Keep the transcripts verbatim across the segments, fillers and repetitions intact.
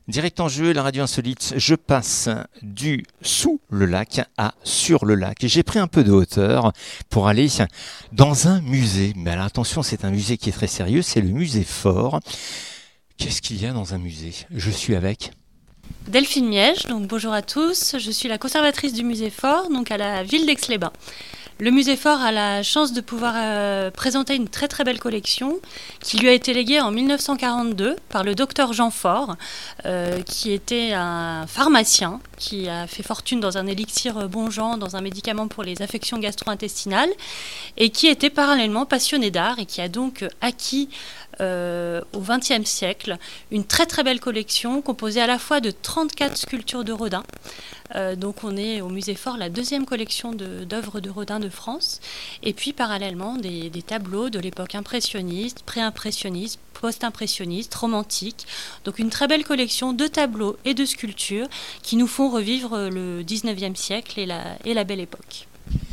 Direct en jeu, la radio insolite, je passe du sous le lac à sur le lac. Et j'ai pris un peu de hauteur pour aller dans un musée. Mais alors attention, c'est un musée qui est très sérieux, c'est le musée Faure. Qu'est-ce qu'il y a dans un musée ? Je suis avec Delphine Miège, donc bonjour à tous. Je suis la conservatrice du musée Faure, donc à la ville d'Aix-les-Bains. Le musée Faure a la chance de pouvoir euh, présenter une très très belle collection qui lui a été léguée en mille neuf cent quarante-deux par le docteur Jean Faure, euh, qui était un pharmacien qui a fait fortune dans un élixir Bonjean, dans un médicament pour les affections gastro-intestinales, et qui était parallèlement passionné d'art et qui a donc acquis Euh, au vingtième siècle, une très très belle collection composée à la fois de trente-quatre sculptures de Rodin. Euh, donc on est au musée Faure, la deuxième collection de, d'œuvres de Rodin de France, et puis parallèlement des, des tableaux de l'époque impressionniste, pré-impressionniste, post-impressionniste, romantique. Donc une très belle collection de tableaux et de sculptures qui nous font revivre le dix-neuvième siècle et la, et la belle époque.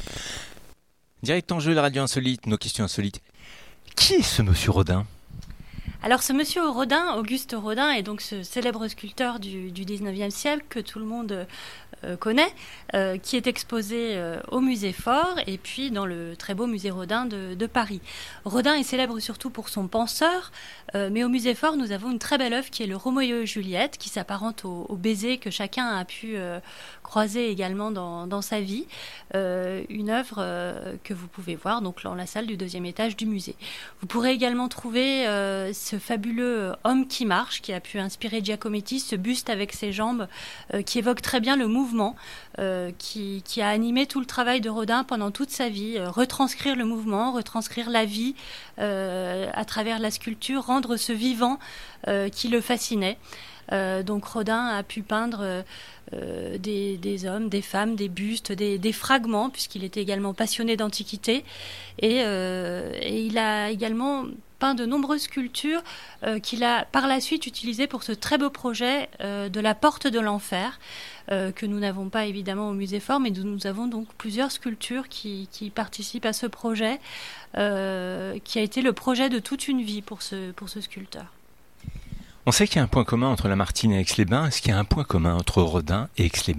Direct en jeu, la radio insolite, nos questions insolites. Qui est ce monsieur Rodin ? Alors ce monsieur Rodin, Auguste Rodin, est donc ce célèbre sculpteur du, du dix-neuvième siècle que tout le monde euh, connaît, euh, qui est exposé euh, au musée Faure et puis dans le très beau musée Rodin de, de Paris. Rodin est célèbre surtout pour son penseur, euh, mais au musée Faure nous avons une très belle œuvre qui est le Roméo et Juliette, qui s'apparente au, au baiser que chacun a pu euh, croiser également dans, dans sa vie. Euh, une œuvre euh, que vous pouvez voir donc dans la salle du deuxième étage du musée. Vous pourrez également trouver euh, ce fabuleux homme qui marche, qui a pu inspirer Giacometti, ce buste avec ses jambes, euh, qui évoque très bien le mouvement, euh, qui, qui a animé tout le travail de Rodin pendant toute sa vie, euh, retranscrire le mouvement, retranscrire la vie euh, à travers la sculpture, rendre ce vivant euh, qui le fascinait. Euh, donc Rodin a pu peindre euh, des, des hommes, des femmes, des bustes, des, des fragments, puisqu'il était également passionné d'antiquité, et, euh, et il a également peint de nombreuses sculptures euh, qu'il a par la suite utilisées pour ce très beau projet euh, de la porte de l'enfer, euh, que nous n'avons pas évidemment au musée Faure, mais nous avons donc plusieurs sculptures qui, qui participent à ce projet, euh, qui a été le projet de toute une vie pour ce, pour ce sculpteur. On sait qu'il y a un point commun entre Lamartine et Aix-les-Bains. Est-ce qu'il y a un point commun entre Rodin et Aix-les-Bains ?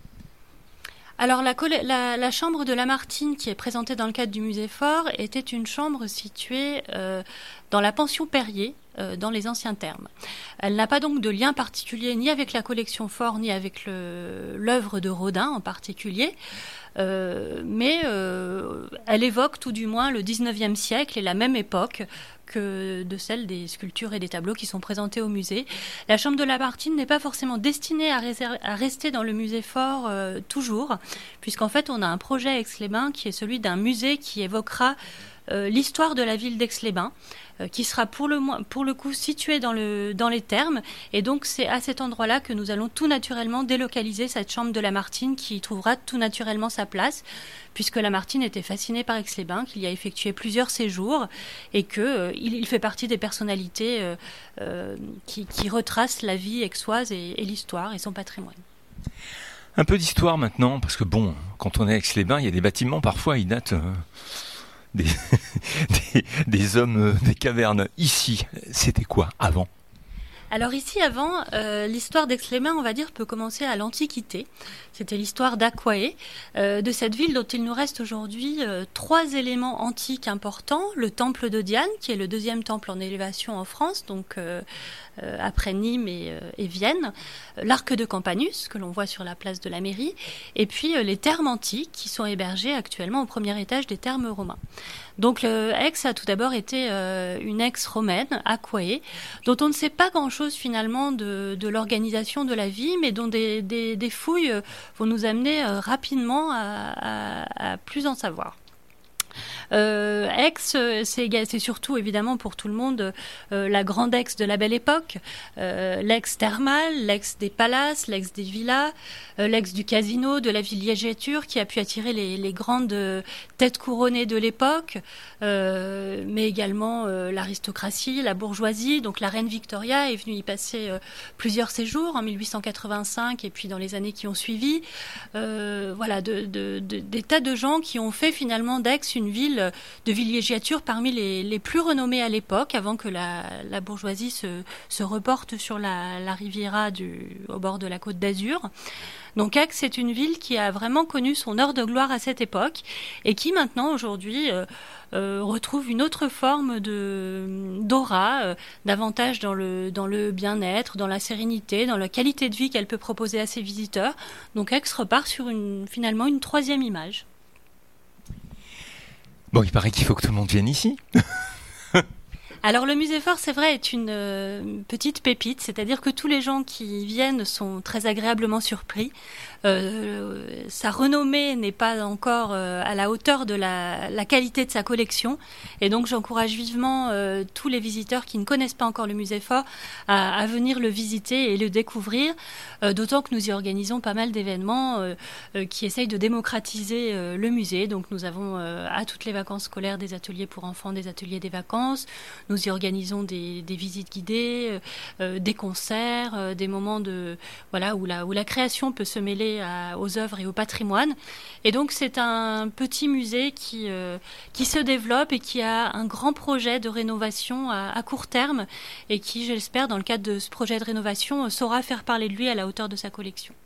Alors la, la, la chambre de Lamartine qui est présentée dans le cadre du musée Faure était une chambre située euh, dans la pension Perrier, euh, dans les anciens termes. Elle n'a pas donc de lien particulier ni avec la collection Faure ni avec le, l'œuvre de Rodin en particulier. Euh, mais euh, elle évoque tout du moins le dix-neuvième siècle et la même époque que de celle des sculptures et des tableaux qui sont présentés au musée. La chambre de Lamartine n'est pas forcément destinée à, réser- à rester dans le musée Faure euh, toujours, puisqu'en fait on a un projet à Aix-les-Bains qui est celui d'un musée qui évoquera euh, l'histoire de la ville d'Aix-les-Bains, euh, qui sera pour le, pour le coup situé dans, le, dans les thermes, et donc c'est à cet endroit-là que nous allons tout naturellement délocaliser cette chambre de Lamartine qui trouvera tout naturellement sa place, puisque Lamartine était fasciné par Aix-les-Bains, qu'il y a effectué plusieurs séjours et qu'il euh, il fait partie des personnalités euh, euh, qui, qui retracent la vie aixoise et, et l'histoire et son patrimoine. Un peu d'histoire maintenant, parce que bon, quand on est à Aix-les-Bains, il y a des bâtiments, parfois ils datent euh, des, des, des hommes euh, des cavernes. Ici, c'était quoi avant ? Alors ici, avant, euh, l'histoire d'Aix-les-Bains, on va dire, peut commencer à l'Antiquité. C'était l'histoire d'Aquae, euh, de cette ville dont il nous reste aujourd'hui euh, trois éléments antiques importants. Le temple de Diane, qui est le deuxième temple en élévation en France, donc euh, euh, après Nîmes et, euh, et Vienne. L'arc de Campanus, que l'on voit sur la place de la mairie. Et puis euh, les thermes antiques, qui sont hébergés actuellement au premier étage des thermes romains. Donc euh, Aix a tout d'abord été euh, une Aix romaine, Aquae, dont on ne sait pas grand-chose finalement de, de l'organisation de la vie, mais dont des, des, des fouilles vont nous amener euh, rapidement à, à, à plus en savoir. Euh, Aix, c'est, c'est surtout évidemment pour tout le monde euh, la grande Aix de la Belle Époque, euh, l'Aix thermale, l'Aix des palaces, l'Aix des villas, euh, l'Aix du casino, de la villégiature qui a pu attirer les, les grandes têtes couronnées de l'époque, euh, mais également euh, l'aristocratie, la bourgeoisie. Donc la reine Victoria est venue y passer euh, plusieurs séjours en mille huit cent quatre-vingt-cinq et puis dans les années qui ont suivi. Euh, voilà, de, de, de, des tas de gens qui ont fait finalement d'Aix une une ville de villégiature parmi les, les plus renommées à l'époque, avant que la, la bourgeoisie se, se reporte sur la, la Riviera du, au bord de la Côte d'Azur. Donc Aix est une ville qui a vraiment connu son heure de gloire à cette époque et qui maintenant aujourd'hui euh, euh, retrouve une autre forme de d'aura, euh, davantage dans le dans le bien-être, dans la sérénité, dans la qualité de vie qu'elle peut proposer à ses visiteurs. Donc Aix repart sur une finalement une troisième image. Bon, il paraît qu'il faut que tout le monde vienne ici. Alors le musée fort, c'est vrai, est une euh, petite pépite, c'est-à-dire que tous les gens qui viennent sont très agréablement surpris. Euh, sa renommée n'est pas encore euh, à la hauteur de la, la qualité de sa collection, et donc j'encourage vivement euh, tous les visiteurs qui ne connaissent pas encore le musée fort à, à venir le visiter et le découvrir, euh, d'autant que nous y organisons pas mal d'événements euh, euh, qui essayent de démocratiser euh, le musée. Donc nous avons euh, à toutes les vacances scolaires des ateliers pour enfants, des ateliers des vacances. Nous y organisons des, des visites guidées, euh, des concerts, euh, des moments de voilà où la où la création peut se mêler à, aux œuvres et au patrimoine. Et donc c'est un petit musée qui euh, qui se développe et qui a un grand projet de rénovation à, à court terme et qui, j'espère, dans le cadre de ce projet de rénovation, saura faire parler de lui à la hauteur de sa collection.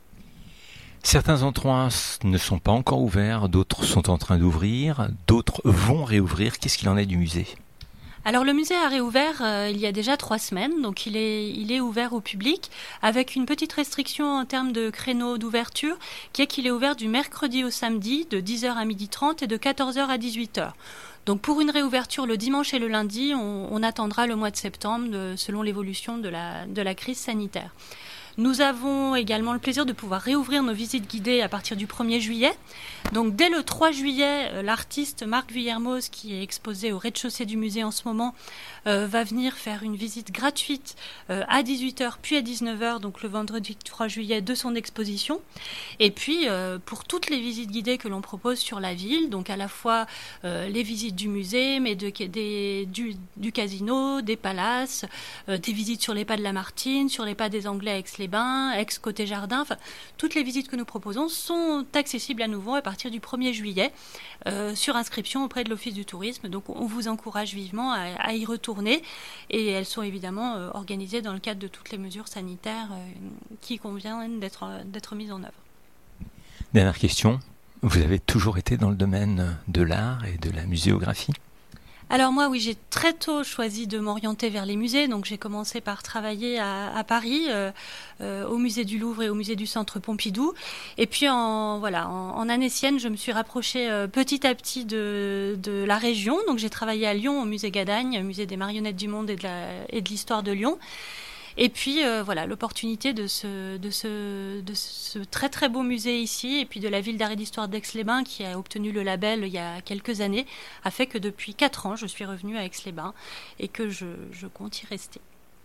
Certains endroits ne sont pas encore ouverts, d'autres sont en train d'ouvrir, d'autres vont réouvrir. Qu'est-ce qu'il en est du musée ? Alors le musée a réouvert euh, il y a déjà trois semaines, donc il est, il est ouvert au public avec une petite restriction en termes de créneaux d'ouverture, qui est qu'il est ouvert du mercredi au samedi de dix heures à midi trente et de quatorze heures à dix-huit heures. Donc pour une réouverture le dimanche et le lundi, on, on attendra le mois de septembre de, selon l'évolution de la, de la crise sanitaire. Nous avons également le plaisir de pouvoir réouvrir nos visites guidées à partir du premier juillet. Donc dès le trois juillet, l'artiste Marc Villermoz, qui est exposé au rez-de-chaussée du musée en ce moment, euh, va venir faire une visite gratuite euh, à dix-huit heures puis à dix-neuf heures, donc le vendredi trois juillet, de son exposition. Et puis euh, pour toutes les visites guidées que l'on propose sur la ville, donc à la fois euh, les visites du musée, mais de, des, du, du casino, des palaces, euh, des visites sur les pas de la Martine, sur les pas des Anglais à Aix-les-Bains, Aix côté jardin, enfin toutes les visites que nous proposons sont accessibles à nouveau à partir du premier juillet euh, sur inscription auprès de l'Office du tourisme. Donc on vous encourage vivement à, à y retourner et elles sont évidemment euh, organisées dans le cadre de toutes les mesures sanitaires euh, qui conviennent d'être, d'être mises en œuvre. Dernière question, vous avez toujours été dans le domaine de l'art et de la muséographie ? Alors moi, oui, j'ai très tôt choisi de m'orienter vers les musées. Donc j'ai commencé par travailler à, à Paris, euh, euh, au musée du Louvre et au musée du Centre Pompidou. Et puis en voilà, en, en anécienne, je me suis rapprochée euh, petit à petit de, de la région. Donc j'ai travaillé à Lyon au musée Gadagne, musée des marionnettes du monde et de, la, et de l'histoire de Lyon. Et puis euh, voilà, l'opportunité de ce, de, ce, de ce très très beau musée ici, et puis de la ville d'art et d'histoire d'Aix-les-Bains qui a obtenu le label il y a quelques années, a fait que depuis quatre ans, je suis revenue à Aix-les-Bains et que je, je compte y rester.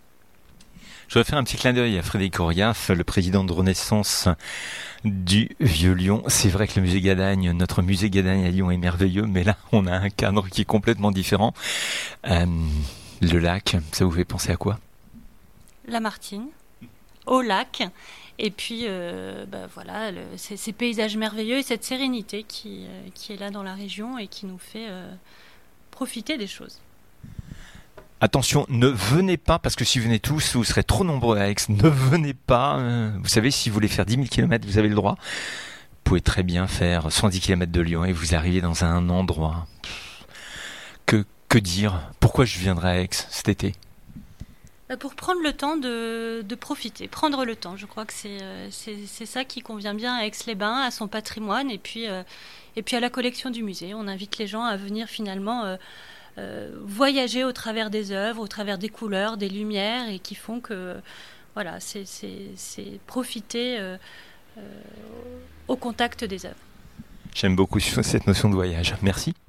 Je voudrais faire un petit clin d'œil à Frédéric Auriaf, le président de Renaissance du Vieux-Lyon. C'est vrai que le musée Gadagne, notre musée Gadagne à Lyon est merveilleux, mais là, on a un cadre qui est complètement différent. Euh, le lac, ça vous fait penser à quoi ? La Martine, au lac, et puis euh, bah voilà, le, ces, ces paysages merveilleux et cette sérénité qui, euh, qui est là dans la région et qui nous fait euh, profiter des choses. Attention, ne venez pas, parce que si vous venez tous, vous serez trop nombreux à Aix. Ne venez pas. Euh, vous savez, si vous voulez faire dix mille kilomètres, vous avez le droit. Vous pouvez très bien faire cent dix kilomètres de Lyon et vous arrivez dans un endroit. Que, que dire ? Pourquoi je viendrai à Aix cet été ? Pour prendre le temps de, de profiter, prendre le temps. Je crois que c'est, c'est, c'est ça qui convient bien à Aix-les-Bains, à son patrimoine et puis, euh, et puis à la collection du musée. On invite les gens à venir finalement euh, euh, voyager au travers des œuvres, au travers des couleurs, des lumières et qui font que voilà, c'est, c'est, c'est profiter euh, euh, au contact des œuvres. J'aime beaucoup cette notion de voyage. Merci.